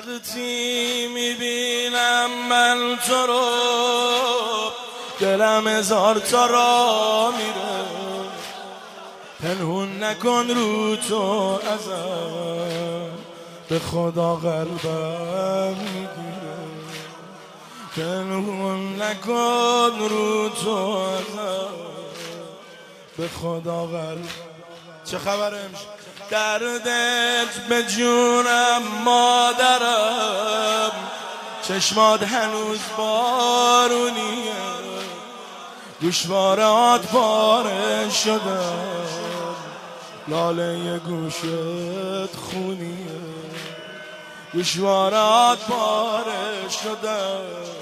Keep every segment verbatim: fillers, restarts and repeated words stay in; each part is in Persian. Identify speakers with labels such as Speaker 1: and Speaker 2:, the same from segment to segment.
Speaker 1: وقتی میبینم من تو رو دلم هزار تا را میره، پنهون نکن رو تو ازم، به خدا قلبم میگیره. پنهون نکن رو تو ازم، به خدا قلبم. چه خبره امشب؟ دردت به جونم مادرم، چشمات هنوز بارونیه، گوشوارات پاره شدم، لاله گوشت خونیه، گوشوارات پاره شدم،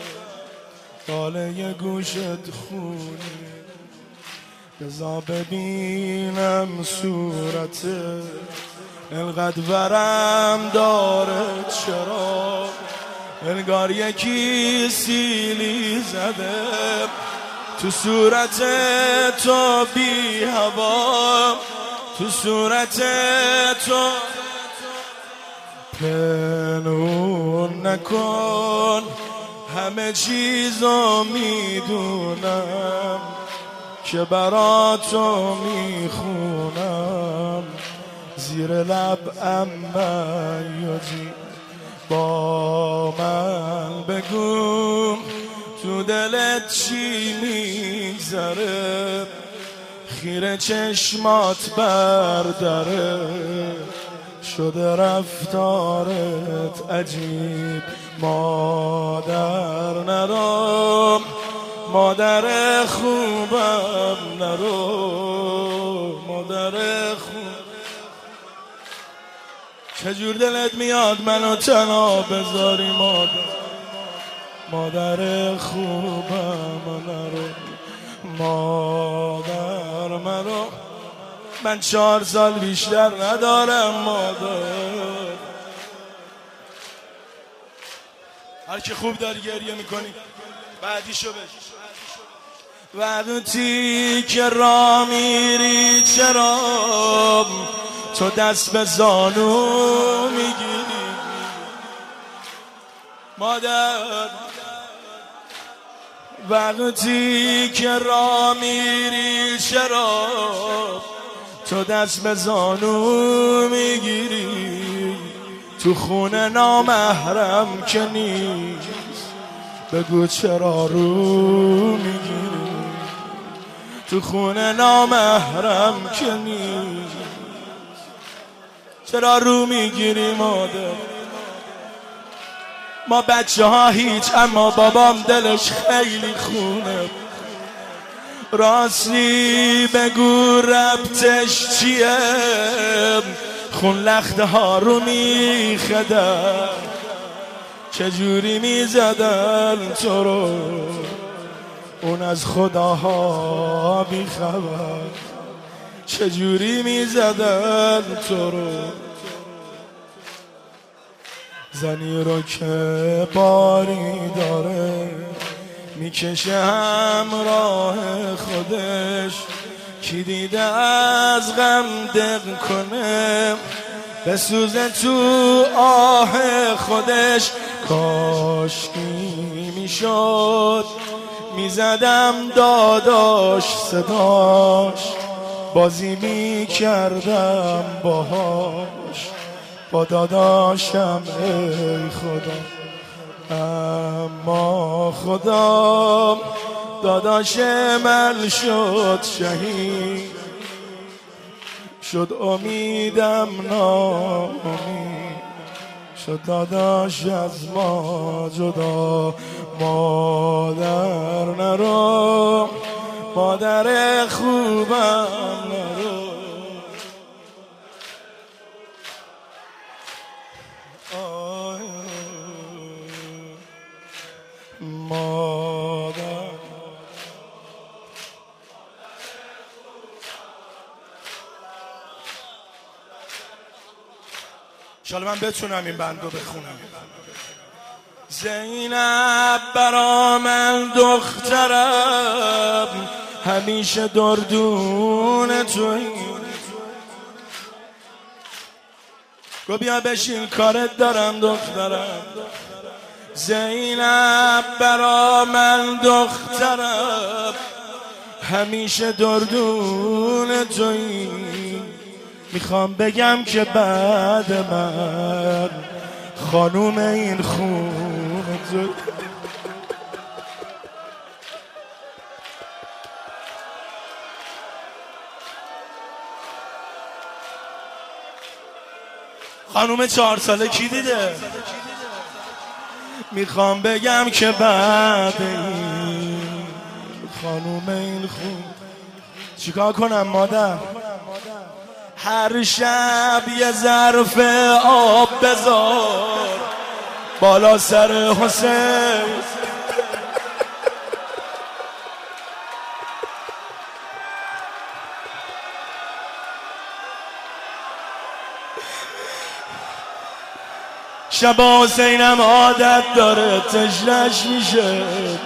Speaker 1: لاله گوشت خونیه. بذار ببینم صورته، انقدر ورم داره چرا، انگار یکی سیلی زده تو صورت تو بی هوا، تو صورت تو. پنهون نکن همه چیزو میدونم، که برا تو میخونم زیر لب اما یاجی. با من بگو تو دلت چی میگذره، خیره چشمات برداره، شده رفتارت عجیب. مادر نرو، مادر خوبم نرو، مادر خوب. چجور دلت میاد منو تنها بذاری مادر، مادر خوبم نرو، مادر منو. من چهار سال بیشتر ندارم مادر. هر که خوب داری گریه میکنی بعدیشو بگی. وقتی که را میری چرا تو دست به زانو میگیری مادر؟ وقتی که را میری چرا تو دست به زانو میگیری؟ تو خونه نامحرم که نیست بگو چرا رو میگیری؟ تو خونه نامحرم که نیست چرا رو میگیری مادر؟ ما بچه ها هیچ، اما بابام دلش خیلی خونه. راستی بگو ربطش چیه؟ خون لخته ها رو میخدن، چجوری میزدن تو رو اون از خداها بی خبر، چجوری میزدن تو رو؟ زنی رو که باری داره میکشه همراه خودش، کی دیده از غم دق کنه بسوزه تو آه خودش. کاشکی میشد میزدم داداش صداش، بازی میکردم باهاش با داداشم ای خدا. اما خدا داداش من شد شهید، شد امیدم ناامید، شد داداش از ما جدا. مادر نرو، مادر خوبم نرو. مادر شالا من بتونم این بندو بخونم. زینب برا من دخترم، همیشه دردون توی، گو بیا بشین کارت دارم دخترم، زینب برا من دخترم، همیشه دردون تویی. میخوام بگم که بعد من خانوم این خون تویی. خانوم چهار ساله کی دیده؟ میخوام بگم که بعد این خانوم این خون. چیکار کنم مادر؟ هر شب یه ظرف آب بذار بالا سر حسین، شبا حسینم عادت داره تشنش میشه،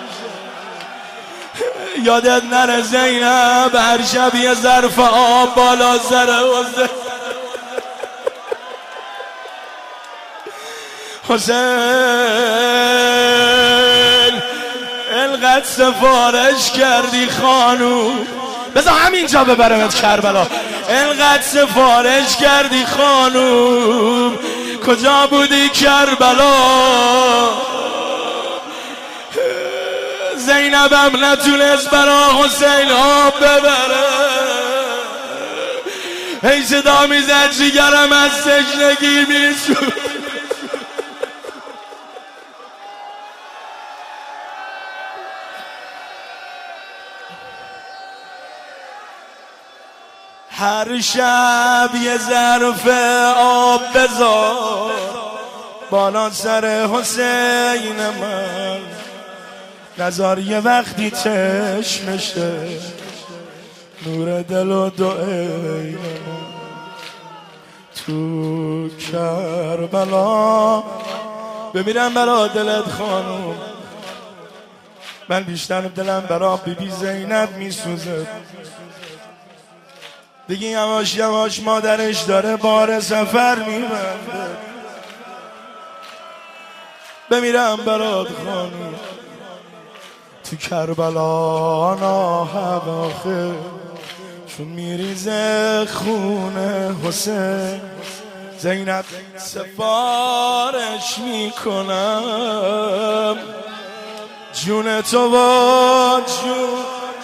Speaker 1: یادت نره زینب هر شب یه ظرف آب بالا سر حسین. حسین انقدر سفارش کردی خانوم، بذار همینجا ببرمت کربلا، انقدر سفارش کردی خانوم، کجا بودی کربلا؟ زینبم نتونست برا حسین آب ببره، هی صدا میزد جیگرم از تشنگی میسوخت. هر شب یه ظرف آب بذار بالا سر حسین من، نزار یه وقتی چشمشه نور دل و دو عین من. تو کربلا بمیرم برا دلت خانوم، من بیشتر دلم برا بی بی زینب میسوزه. دیگه یواش یواش مادرش داره بار سفر میبنده، بمیرم برات خانوم. تو کربلا ناحق آخه چون میریزه خون حسین، زینب سفارش میکنم جون تو و جون.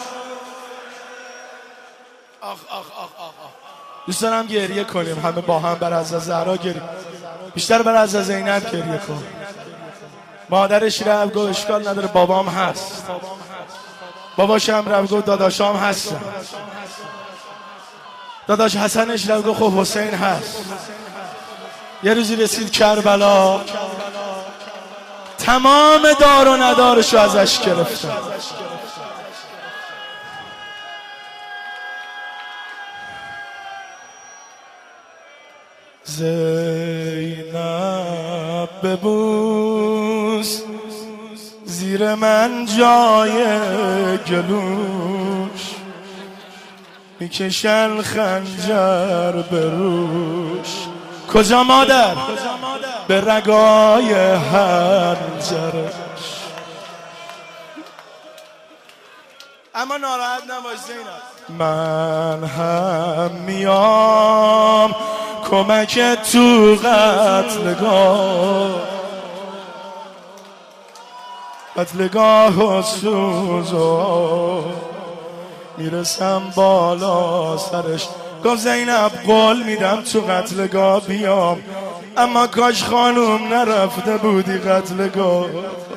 Speaker 1: آخ آخ آخ آخ دوست دارم گریه کنیم همه با هم بر از زهرا گریه، بیشتر بر از زینب گریه کن. مادرش رفت گفت اشکال نداره بابام هست، باباشم رفت گفت داداشام هستن، داداش حسنش رفت گفت خب حسین هست. یه روزی رسید کربلا، تمام دار و ندارشو ازش گرفتن. زینب ببوس زیر من جای گلوش، میکشن خنجر به روش. کجا مادر؟ به رگای حنجرش. اما ناراحت نباش زینب، من هم میام کمک تو قتلگاه، قتلگاه و سوزو میرسم بالا سرش. گفت زینب قول میدم تو قتلگاه بیام، اما کاش خانوم نرفته بودی قتلگاه.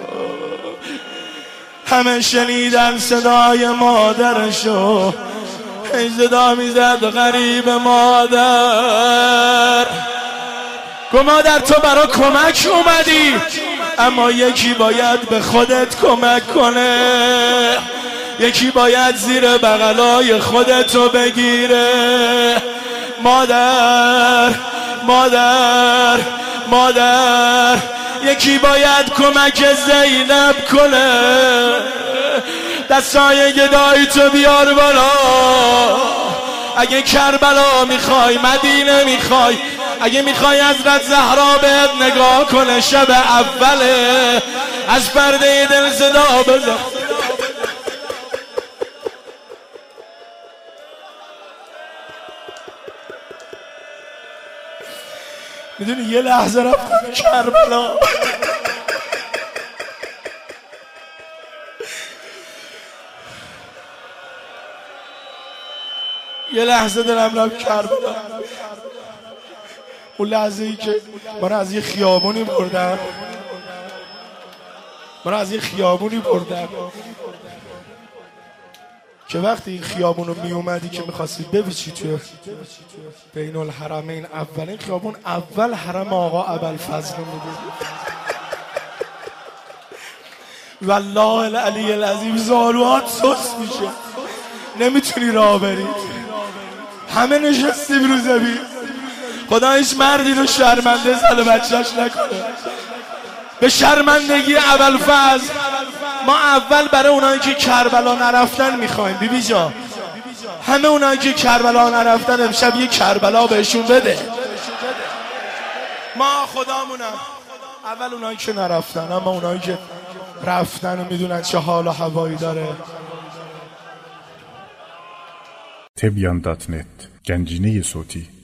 Speaker 1: همه شنیدن صدای مادرشو، هی صدا میزد غریب مادر. گو مادر تو برا کمک اومدی، اما یکی باید به خودت کمک کنه، یکی باید زیر بغلای خودتو بگیره. مادر مادر مادر یکی باید کمک زینب کنه. دستای گدایی تو بیار بالا، اگه کربلا میخوای مدینه میخوای اگه میخوای حضرت زهرا بهت نگاه کنه شب اوله از پرده دل صدا بزن. میدونی یه لحظه رفتم کربلا، یه لحظه دلم رفت کربلا. اون لحظه ای که من از یه خیابونی بردم من از یه خیابونی بردم که وقتی این خیابونو می اومدی که میخواستی بپیچی توی بین الحرمین، اولین خیابون اول حرم آقا ابوالفضل رو میدید. والله العلی العظیم زالوات سوس میشه، نمیتونی راه بری، همه نشستیم رو زمین. خدا هیچ مردی رو شرمنده زن و بچه‌اش نکنه. به شرمندگی ابوالفضل ما اول برای اونایی که کربلا نرفتن میخوایم. بیبی جان همه اونایی که کربلا نرفتن امشب یه کربلا بهشون بده. ما خدامونم اول اونایی که نرفتن، اما اونایی که رفتن و میدونن چه حال و هوایی داره.
Speaker 2: تبیان دات نت گنجینه صوتی